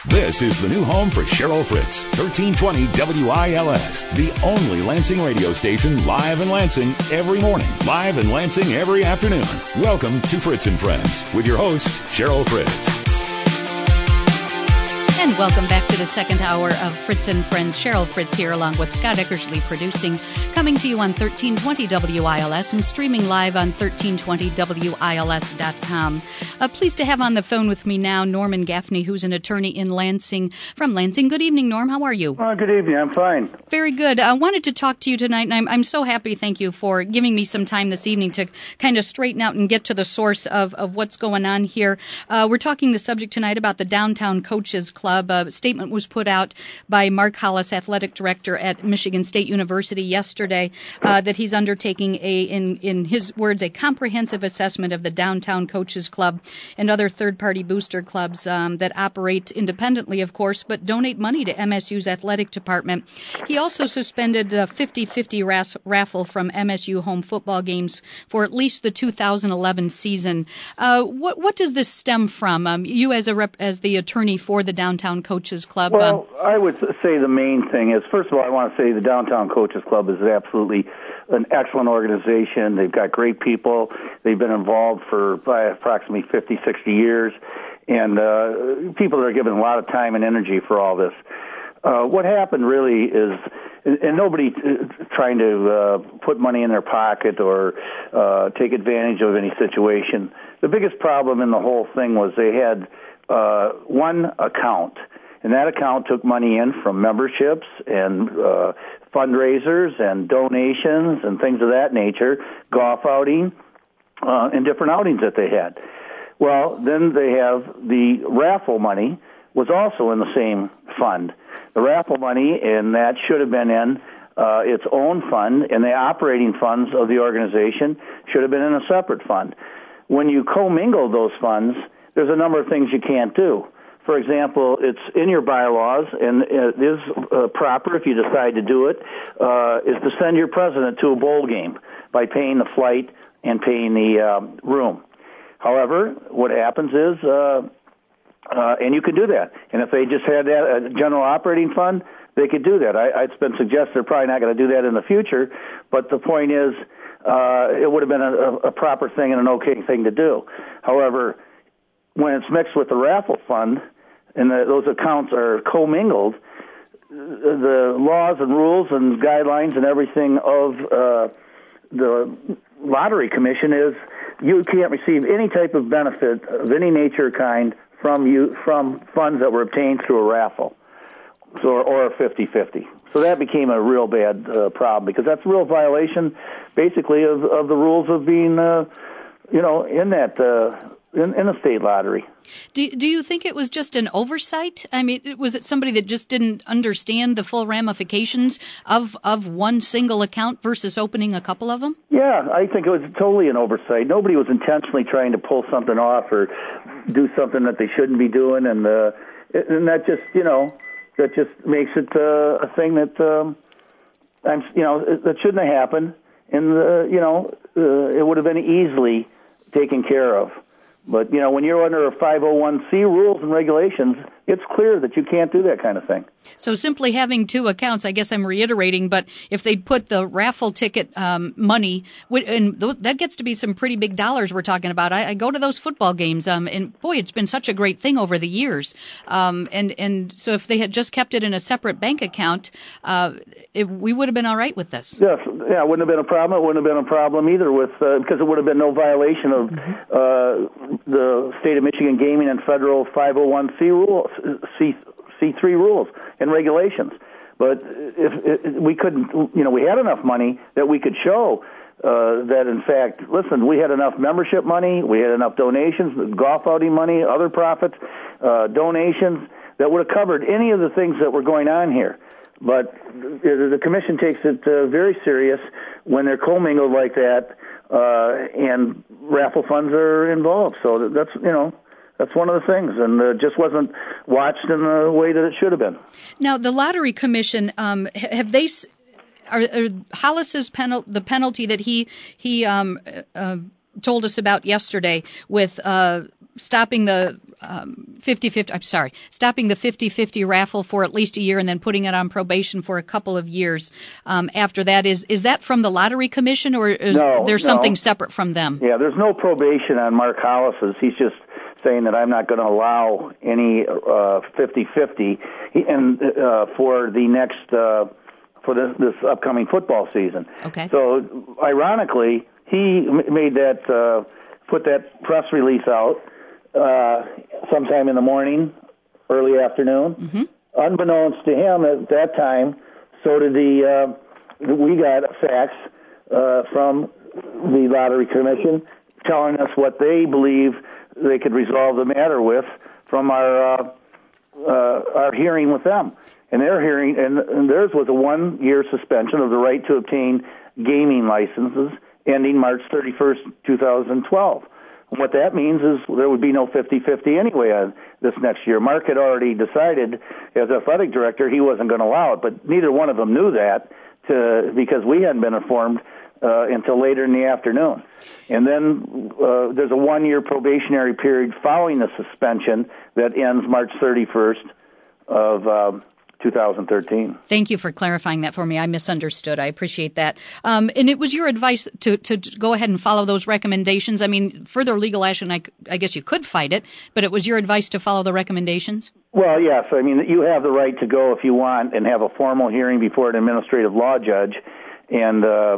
This is the new home for Cheryl Fritz, 1320 WILS, the only Lansing radio station live in Lansing every morning, live in Lansing every afternoon. Welcome to Fritz and Friends with your host, Cheryl Fritz. And welcome back to the second hour of Fritz and Friends. Cheryl Fritz here along with Scott Eckersley producing, coming to you on 1320 WILS and streaming live on 1320WILS.com. Pleased to have on the phone with me now Norman Gaffney, who's an attorney in Lansing, from Lansing. Good evening, Norm. How are you? Good evening. I'm fine. Very good. I wanted to talk to you tonight, and I'm so happy, thank you, for giving me some time this evening to kind of straighten out and get to the source of what's going on here. We're talking the subject tonight about the Downtown Coaches Club. A statement was put out by Mark Hollis, athletic director at Michigan State University yesterday, that he's undertaking in his words, a comprehensive assessment of the Downtown Coaches Club and other third-party booster clubs that operate independently, of course, but donate money to MSU's athletic department. He also suspended a 50-50 raffle from MSU home football games for at least the 2011 season. What does this stem from? You as the attorney for the Downtown Coaches Club. Well, I would say the main thing is, first of all, I want to say the Downtown Coaches Club is absolutely an excellent organization. They've got great people. They've been involved for approximately 50, 60 years, and people that are given a lot of time and energy for all this. What happened really is, and nobody trying to put money in their pocket or take advantage of any situation. The biggest problem in the whole thing was they had one account, and that account took money in from memberships and fundraisers and donations and things of that nature, golf outing, and different outings that they had. Well, then they have the raffle money was also in the same fund. The raffle money, and that should have been in its own fund, and the operating funds of the organization should have been in a separate fund. When you commingle those funds, there's a number of things you can't do. For example, it's in your bylaws, and it is proper, if you decide to do it, is to send your president to a bowl game by paying the flight and paying the room. However, what happens is, and you could do that, and if they just had that general operating fund, they could do that. It's been suggested they're probably not going to do that in the future, but the point is, it would have been a proper thing and an okay thing to do. However, when it's mixed with the raffle fund and those accounts are commingled, the laws and rules and guidelines and everything of the Lottery Commission is you can't receive any type of benefit of any nature or kind from funds that were obtained through a raffle or a 50-50. So that became a real bad problem because that's a real violation, basically, of the rules of being, in that. In a state lottery. Do you think it was just an oversight? I mean, was it somebody that just didn't understand the full ramifications of one single account versus opening a couple of them? Yeah, I think it was totally an oversight. Nobody was intentionally trying to pull something off or do something that they shouldn't be doing, and that just makes it a thing that that shouldn't have happened, and it would have been easily taken care of. But, when you're under a 501c rules and regulations, it's clear that you can't do that kind of thing. So simply having two accounts, I guess I'm reiterating, but if they put the raffle ticket money, and that gets to be some pretty big dollars we're talking about. I go to those football games, and boy, it's been such a great thing over the years. And so if they had just kept it in a separate bank account, we would have been all right with this. Yes, yeah, it wouldn't have been a problem. It wouldn't have been a problem either because it would have been no violation of the state of Michigan gaming and federal 501c rules, C3 rules and regulations. But if we couldn't, we had enough money that we could show that, in fact, listen, we had enough membership money, we had enough donations, golf outing money, other profits, donations that would have covered any of the things that were going on here. But the commission takes it very serious when they're commingled like that, and raffle funds are involved. So that's one of the things, and just wasn't watched in the way that it should have been. Now, the Lottery Commission, have they? Are Hollis's the penalty that he told us about yesterday with stopping the 50-50. I'm sorry, stopping the 50-50 raffle for at least a year and then putting it on probation for a couple of years after that. Is that from the Lottery Commission, or is there something separate from them? Yeah, there's no probation on Mark Hollis's. He's just saying that I'm not going to allow any 50-50 and for the next for this upcoming football season. Okay. So ironically, he made that put that press release out sometime in the morning, early afternoon. Mm-hmm. Unbeknownst to him at that time, so did we got a fax from the Lottery Commission telling us what they believe they could resolve the matter with from our hearing with them. And their hearing, and theirs was a 1-year suspension of the right to obtain gaming licenses ending March 31st, 2012. And what that means is there would be no 50-50 anyway on this next year. Mark had already decided as athletic director he wasn't going to allow it, but neither one of them knew that because we hadn't been informed until later in the afternoon. And then there's a 1-year probationary period following the suspension that ends March 31st of 2013. Thank you for clarifying that for me. I misunderstood. I appreciate that. And it was your advice to go ahead and follow those recommendations. I mean, further legal action, I guess you could fight it, but it was your advice to follow the recommendations? Well, yes. I mean, you have the right to go if you want and have a formal hearing before an administrative law judge and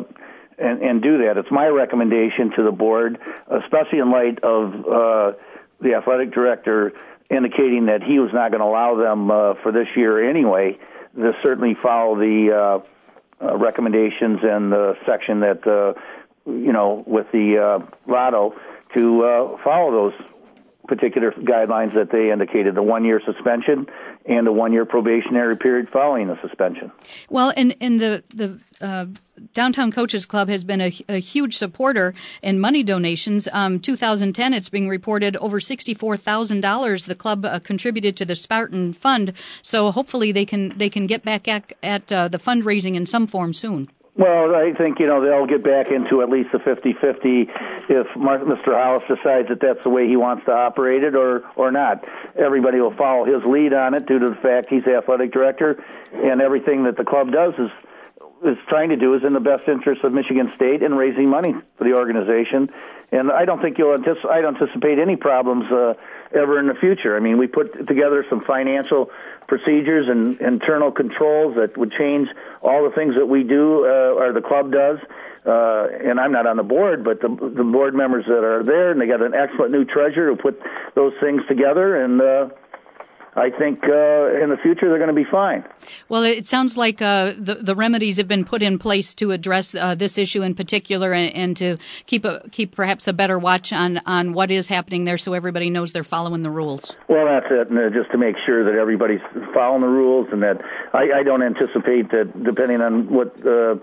do that. It's my recommendation to the board, especially in light of the athletic director indicating that he was not going to allow them for this year anyway, to certainly follow the recommendations and the section that, with the Lotto to follow those particular guidelines that they indicated, the 1-year suspension and a 1-year probationary period following the suspension. Well, and the Downtown Coaches Club has been a huge supporter in money donations. 2010, it's being reported over $64,000 the club contributed to the Spartan Fund. So hopefully they can get back at the fundraising in some form soon. Well, I think, they'll get back into at least the 50-50 if Mr. Hollis decides that that's the way he wants to operate it or not. Everybody will follow his lead on it due to the fact he's the athletic director, and everything that the club does is trying to do is in the best interest of Michigan State and raising money for the organization. And I don't think I don't anticipate any problems ever in the future. I mean, we put together some financial procedures and internal controls that would change all the things that we do or the club does. And I'm not on the board, but the board members that are there, and they got an excellent new treasurer who put those things together, and I think in the future they're going to be fine. Well, it sounds like the remedies have been put in place to address this issue in particular, and to keep perhaps a better watch on what is happening there, so everybody knows they're following the rules. Well, that's it, and just to make sure that everybody's following the rules, and that I don't anticipate that, depending on what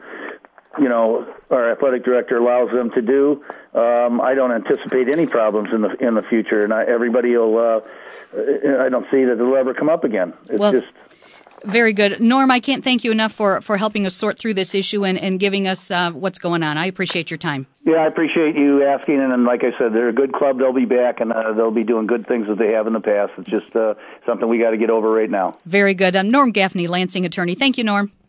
our athletic director allows them to do, I don't anticipate any problems in the future, and everybody will. I don't see that it'll ever come up again. It's very good. Norm, I can't thank you enough for helping us sort through this issue and giving us what's going on. I appreciate your time. Yeah, I appreciate you asking, and like I said, they're a good club. They'll be back, and they'll be doing good things that they have in the past. It's just something we got to get over right now. Very good. Norm Gaffney, Lansing attorney. Thank you, Norm.